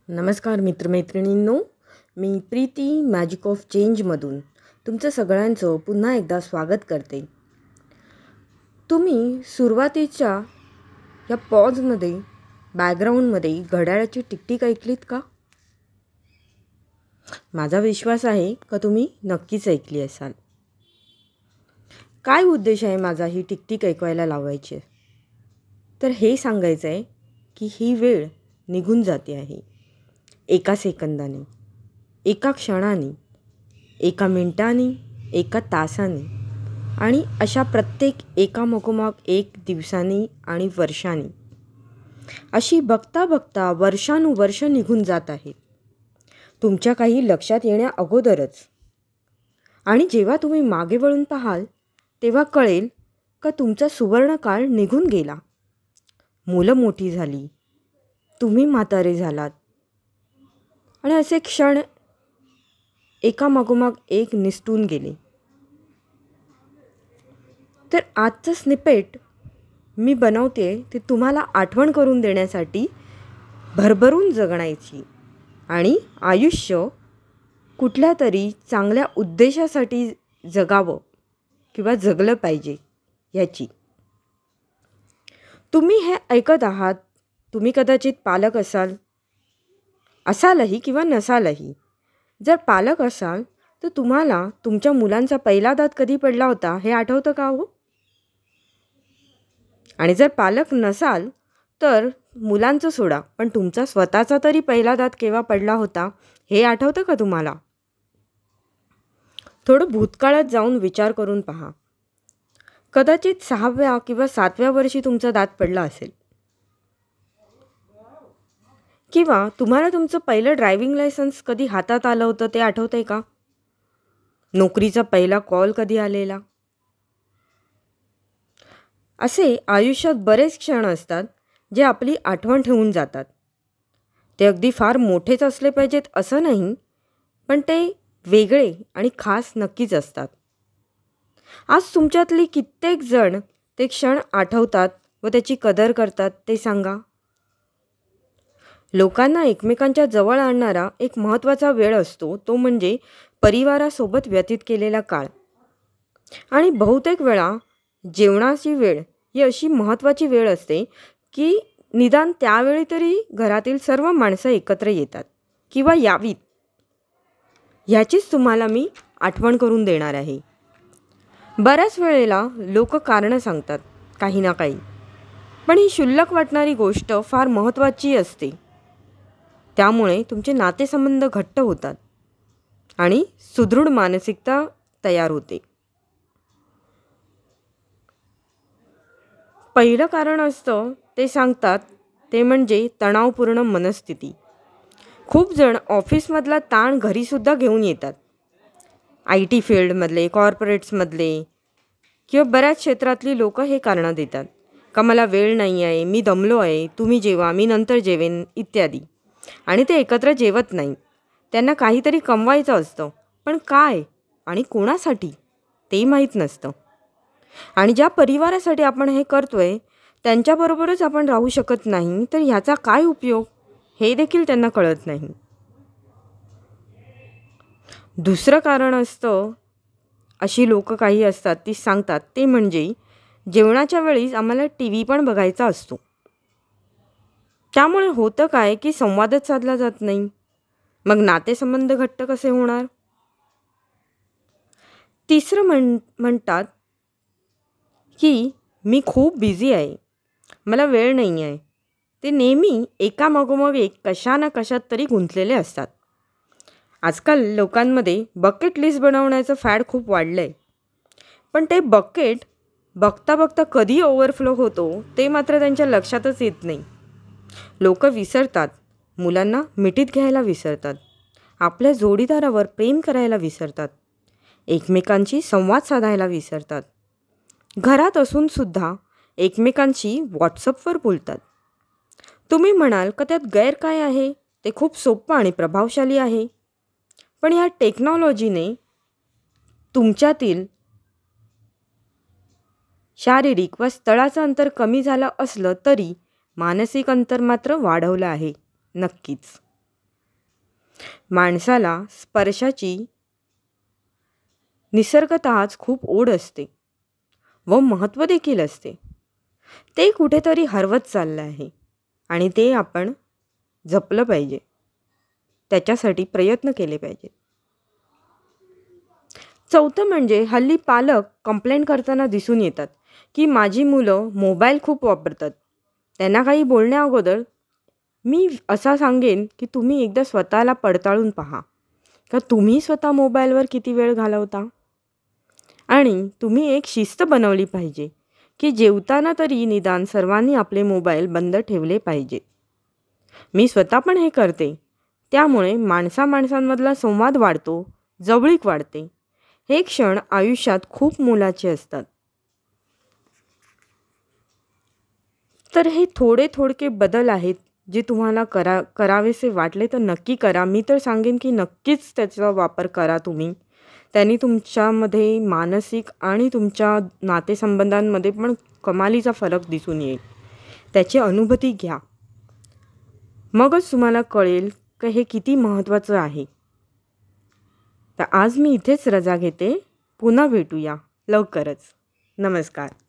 नमस्कार मित्रमैत्रिणींनो, मी प्रीती मॅजिक ऑफ चेंजमधून तुमचं सगळ्यांचं पुन्हा एकदा स्वागत करते. तुम्ही सुरुवातीच्या या पॉजमध्ये बॅकग्राऊंडमध्ये घड्याळाची टिकटिक ऐकलीत का? माझा विश्वास आहे का तुम्ही नक्कीच ऐकली असाल. काय उद्देश आहे माझा ही टिकटिक ऐकवायला लावायची? तर हे सांगायचं आहे की ही वेळ निघून जाते आहे. एका सेकंदाने, एका क्षणाने, एका मिनिटाने, एका तासाने आणि अशा प्रत्येक एकामागोमाग एक दिवसांनी आणि वर्षांनी, अशी बघता बघता वर्षानुवर्ष निघून जात आहेत तुमच्या काही लक्षात येण्या अगोदरच. आणि जेव्हा तुम्ही मागे वळून पाहाल तेव्हा कळेल का तुमचा सुवर्णकाळ निघून गेला. मुलं मोठी झाली, तुम्ही म्हातारे झालात आणि असे क्षण एकामागोमाग एक निसटून गेले. तर आजचं स्निपेट मी बनवते ते तुम्हाला आठवण करून देण्यासाठी भरभरून जगण्याची आणि आयुष्य कुठल्या तरी चांगल्या उद्देशासाठी जगावं किंवा जगलं पाहिजे ह्याची. तुम्ही हे ऐकत आहात, तुम्ही कदाचित पालक असालही किंवा नसालही. जर पालक असाल तर तुम्हाला तुमच्या मुलांचा पहिला दात कधी पडला होता हे आठवतं का हो? आणि जर पालक नसाल तर मुलांचं सोडा, पण तुमचा स्वतःचा तरी पहिला दात केव्हा पडला होता हे आठवतं का तुम्हाला? थोडं भूतकाळात जाऊन विचार करून पहा. कदाचित 6व्या किंवा 7व्या वर्षी तुमचा दात पडला असेल. किंवा तुम्हाला तुमचं पहिलं ड्रायव्हिंग लायसन्स कधी हातात आलं होतं ते आठवतं आहे का? नोकरीचा पहिला कॉल कधी आलेला? असे आयुष्यात बरेच क्षण असतात जे आपली आठवण ठेवून जातात. ते अगदी फार मोठेच असले पाहिजेत असं नाही, पण ते वेगळे आणि खास नक्कीच असतात. आज तुमच्यातली कित्येक जण ते क्षण आठवतात व त्याची कदर करतात ते सांगा. लोकांना एकमेकांच्या जवळ आणणारा एक महत्त्वाचा वेळ असतो तो म्हणजे परिवारासोबत व्यतीत केलेला काळ. आणि बहुतेक वेळा जेवणाची वेळ ही अशी महत्त्वाची वेळ असते की निदान त्यावेळी तरी घरातील सर्व माणसं एकत्र येतात किंवा यावीत. ह्याचीच तुम्हाला मी आठवण करून देणार आहे. बऱ्याच वेळेला लोक कारणं सांगतात काही ना काही, पण ही क्षुल्लक वाटणारी गोष्ट फार महत्त्वाची असते. त्यामुळे तुमचे नातेसंबंध घट्ट होतात आणि सुदृढ मानसिकता तयार होते. पहिलं कारण असतं ते सांगतात ते म्हणजे तणावपूर्ण मनस्थिती. खूप जण ऑफिसमधला ताण घरीसुद्धा घेऊन येतात. IT फील्डमधले, कॉर्पोरेट्समधले किंवा बऱ्याच क्षेत्रातली लोक हे कारणं देतात का मला वेळ नाही आहे, मी दमलो आहे, तुम्ही जेवा, मी नंतर जेवेन इत्यादी. आणि ते एकत्र जेवत नाही. त्यांना काहीतरी कमवायचं असतं, पण काय आणि कोणासाठी ते माहीत नसतं. आणि ज्या परिवारासाठी आपण हे करतोय त्यांच्याबरोबरच आपण राहू शकत नाही तर ह्याचा काय उपयोग हे देखील त्यांना कळत नाही. दुसरं कारण असतं, अशी लोक काही असतात ती सांगतात ते म्हणजे जेवणाच्या वेळीच आम्हाला TV पण बघायचा असतो. त्यामुळे होतं काय की संवादच साधला जात नाही. मग नातेसंबंध घट्ट कसे होणार? तिसरं म्हणतात की मी खूप बिझी आहे, मला वेळ नाही आहे. ते नेहमी एकामागोमाग एक कशा ना कशात तरी गुंतलेले असतात. आजकाल लोकांमध्ये बकेट लिस्ट बनवण्याचं फॅड खूप वाढलं आहे, पण ते बकेट बघता बघता कधी ओव्हरफ्लो होतो ते मात्र त्यांच्या लक्षातच येत नाही. लोक विसरतात, मुलांना मिठीत घ्यायला विसरतात, आपल्या जोडीदारावर प्रेम करायला विसरतात, एकमेकांशी संवाद साधायला विसरतात. घरात असूनसुद्धा एकमेकांशी व्हॉट्सअपवर बोलतात. तुम्ही म्हणाल का त्यात गैर काय आहे? ते खूप सोपं आणि प्रभावशाली आहे. पण ह्या टेक्नॉलॉजीने तुमच्यातील शारीरिक व स्थळाचं अंतर कमी झालं असलं तरी मानसिक अंतर मात्र वाढवलं आहे नक्कीच. माणसाला स्पर्शाची निसर्गतःच खूप ओढ असते व महत्त्व देखील असते. ते कुठेतरी हरवत चाललं आहे आणि ते आपण जपलं पाहिजे. त्याच्यासाठी प्रयत्न केले पाहिजेत. चौथं म्हणजे हल्ली पालक कंप्लेंट करताना दिसून येतात की माझी मुलं मोबाईल खूप वापरतात. त्यांना काही बोलण्या अगोदर मी असा सांगेन की तुम्ही एकदा स्वतःला पडताळून पहा का तुम्ही स्वतः मोबाईलवर किती वेळ घालवता. आणि तुम्ही एक शिस्त बनवली पाहिजे की जेवताना तरी निदान सर्वांनी आपले मोबाईल बंद ठेवले पाहिजे. मी स्वतः पण हे करते. त्यामुळे माणसांमधला संवाद वाढतो, जवळीक वाढते. हे क्षण आयुष्यात खूप मोलाचे असतात. तर हे थोडके बदल आहेत जे तुम्हाला करावेसे वाटले तर नक्की करा. मी तर सांगेन की नक्कीच त्याचा वापर करा तुम्ही. त्यांनी तुमच्यामध्ये मानसिक आणि तुमच्या नातेसंबंधांमध्ये पण कमालीचा फरक दिसून येईल. त्याची अनुभूती घ्या. मगच तुम्हाला कळेल की हे किती महत्त्वाचं आहे. तर आज मी इथेच रजा घेते. पुन्हा भेटूया लवकरच. नमस्कार.